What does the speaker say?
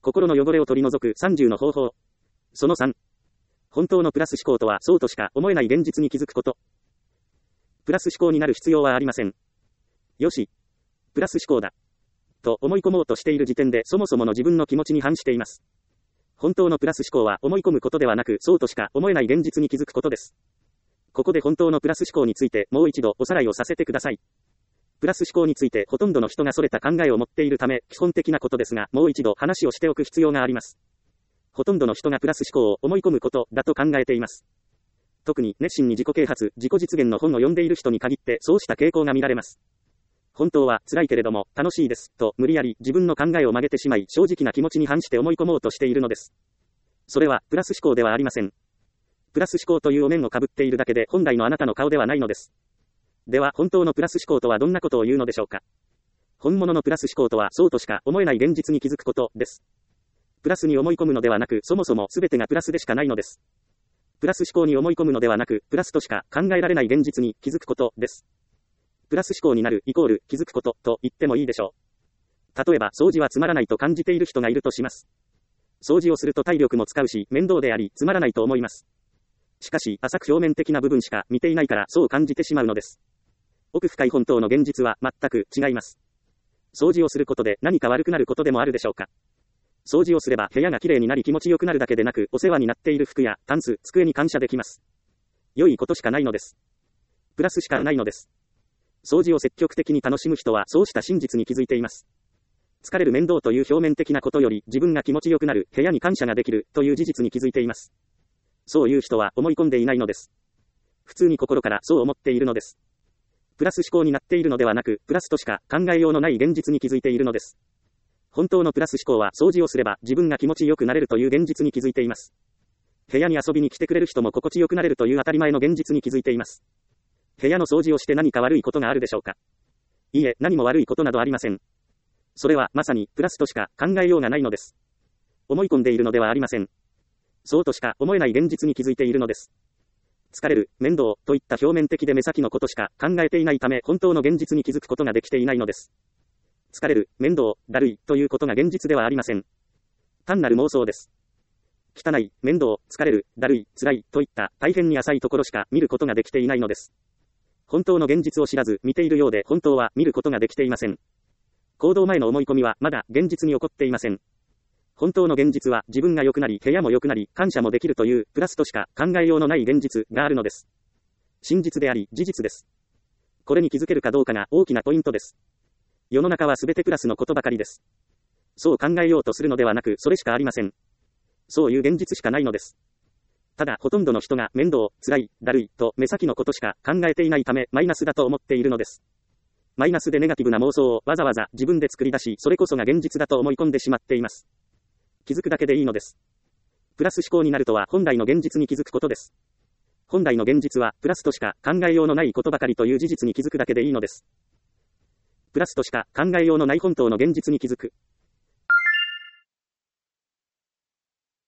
心の汚れを取り除く30の方法。その3。本当のプラス思考とはそうとしか思えない現実に気づくこと。プラス思考になる必要はありません。よし。プラス思考だ。と思い込もうとしている時点でそもそもの自分の気持ちに反しています。本当のプラス思考は思い込むことではなくそうとしか思えない現実に気づくことです。ここで本当のプラス思考についてもう一度おさらいをさせてください。プラス思考についてほとんどの人がそれた考えを持っているため基本的なことですがもう一度話をしておく必要があります。ほとんどの人がプラス思考を思い込むことだと考えています。特に熱心に自己啓発、自己実現の本を読んでいる人に限ってそうした傾向が見られます。本当は辛いけれども楽しいですと無理やり自分の考えを曲げてしまい正直な気持ちに反して思い込もうとしているのです。それはプラス思考ではありません。プラス思考というお面をかぶっているだけで本来のあなたの顔ではないのです。では本当のプラス思考とはどんなことを言うのでしょうか。本物のプラス思考とはそうとしか思えない現実に気づくことです。プラスに思い込むのではなくそもそも全てがプラスでしかないのです。プラス思考に思い込むのではなくプラスとしか考えられない現実に気づくことです。プラス思考になるイコール気づくことと言ってもいいでしょう。例えば掃除はつまらないと感じている人がいるとします。掃除をすると体力も使うし面倒でありつまらないと思います。しかし浅く表面的な部分しか見ていないからそう感じてしまうのです。奥深い本当の現実は全く違います。掃除をすることで何か悪くなることでもあるでしょうか。掃除をすれば部屋がきれいになり気持ちよくなるだけでなくお世話になっている服やタンス、机に感謝できます。良いことしかないのです。プラスしかないのです。掃除を積極的に楽しむ人はそうした真実に気づいています。疲れる面倒という表面的なことより自分が気持ちよくなる部屋に感謝ができるという事実に気づいています。そういう人は思い込んでいないのです。普通に心からそう思っているのです。プラス思考になっているのではなくプラスとしか考えようのない現実に気づいているのです。本当のプラス思考は掃除をすれば自分が気持ちよくなれるという現実に気づいています。部屋に遊びに来てくれる人も心地よくなれるという当たり前の現実に気づいています。部屋の掃除をして何か悪いことがあるでしょうか。いいえ、何も悪いことなどありません。それはまさにプラスとしか考えようがないのです。思い込んでいるのではありません。そうとしか思えない現実に気づいているのです。疲れる、面倒といった表面的で目先のことしか考えていないため本当の現実に気づくことができていないのです。疲れる、面倒、だるいということが現実ではありません。単なる妄想です。汚い、面倒、疲れる、だるい、辛いといった大変に浅いところしか見ることができていないのです。本当の現実を知らず見ているようで本当は見ることができていません。行動前の思い込みはまだ現実に起こっていません。本当の現実は自分が良くなり部屋も良くなり感謝もできるというプラスとしか考えようのない現実があるのです。真実であり事実です。これに気づけるかどうかが大きなポイントです。世の中はすべてプラスのことばかりです。そう考えようとするのではなくそれしかありません。そういう現実しかないのです。ただほとんどの人が面倒、辛い、だるいと目先のことしか考えていないためマイナスだと思っているのです。マイナスでネガティブな妄想をわざわざ自分で作り出しそれこそが現実だと思い込んでしまっています。気づくだけでいいのです。プラス思考になるとは本来の現実に気づくことです。本来の現実はプラスとしか考えようのないことばかりという事実に気づくだけでいいのです。プラスとしか考えようのない本当の現実に気づく。